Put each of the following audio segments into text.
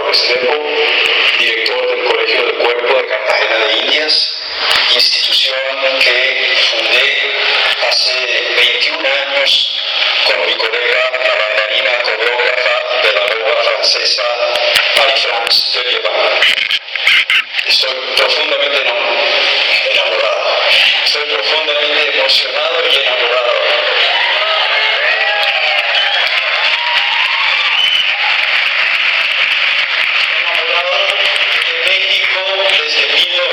Restrepo, director del Colegio del Cuerpo de Cartagena de Indias, institución que fundé hace 21 años con mi colega, la bailarina, coreógrafa y pedagoga francesa Marie-France Delievant. Estoy profundamente enamorado. Estoy profundamente emocionado y enamorado. Desde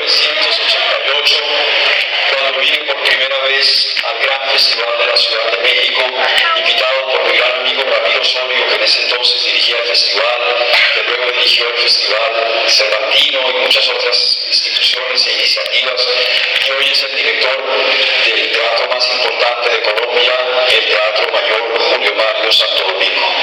1988, cuando vine por primera vez al Gran Festival de la Ciudad de México, invitado por mi gran amigo Ramiro Osorio, que en ese entonces dirigía el festival, que luego dirigió el Festival Cervantino y muchas otras instituciones e iniciativas, y hoy es el director del teatro más importante de Colombia, el Teatro Mayor Julio Mario Santo Domingo.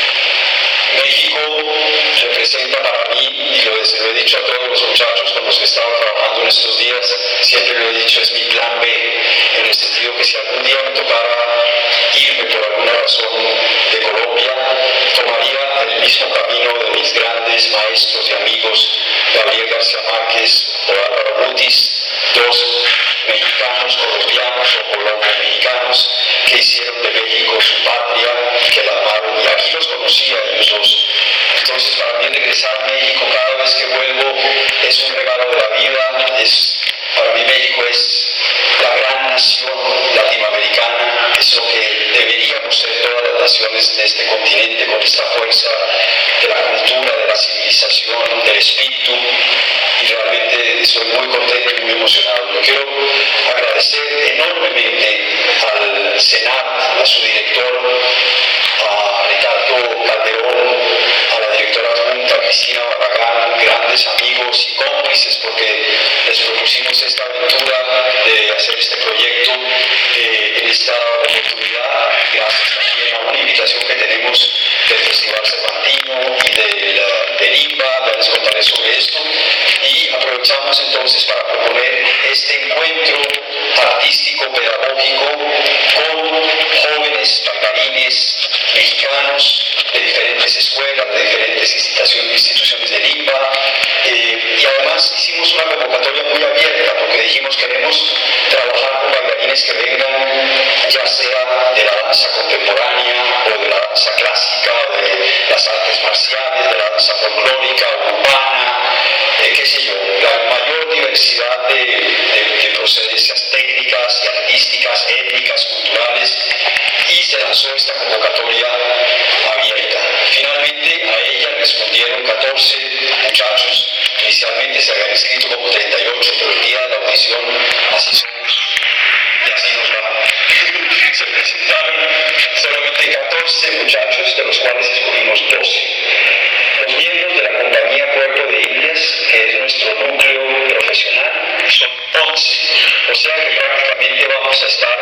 México representa para mí, y lo he dicho a todos los muchachos con los que he estado trabajando en estos días, siempre lo he dicho, es mi plan B, en el sentido que si algún día me tocara irme por alguna razón de Colombia, tomaría el mismo camino de mis grandes maestros y amigos, Gabriel García Márquez o Álvaro Mutis, dos mexicanos, colombianos o colombo-mexicanos que hicieron de México su patria y que la amaron, y aquí los conocí a ellos dos. Entonces, para mí regresar a México cada vez que vuelvo es un regalo de la vida. Para mí México es la gran nación latinoamericana, es lo que deberíamos ser todas las naciones de este continente, con esta fuerza de la cultura, de la civilización, del espíritu, y realmente estoy muy contento y muy emocionado. Yo quiero agradecer enormemente al Senat, a su director, a Ricardo Calderón, a la directora adjunta Cristina Barragán, grandes amigos y cómplices, porque les propusimos esta aventura de hacer este proyecto en esta oportunidad, gracias también a una invitación que tenemos del Festival Cervantino y del IMBA, ya les contaré sobre esto, y aprovechamos entonces para proponer este encuentro artístico pedagógico con jóvenes bailarines mexicanos de diferentes escuelas, de diferentes instituciones del IMBA, y además hicimos una convocatoria muy abierta porque dijimos queremos trabajar con bailarines que vengan ya sea de la danza contemporánea o de la danza clásica o de las artes marciales, de la danza folclórica, urbana, qué sé yo, la mayor diversidad de procedencias técnicas y artísticas, étnicas, culturales, y se lanzó esta convocatoria abierta. Finalmente a ella respondieron 14 muchachos. Inicialmente se habían inscrito como 38, pero el día de la audición así somos y así nos va. Se presentaron solamente 14 muchachos, de los cuales escogimos 12. Los miembros de la compañía Cuerpo de Indias, que es nuestro núcleo profesional, son 11. O sea que prácticamente vamos a estar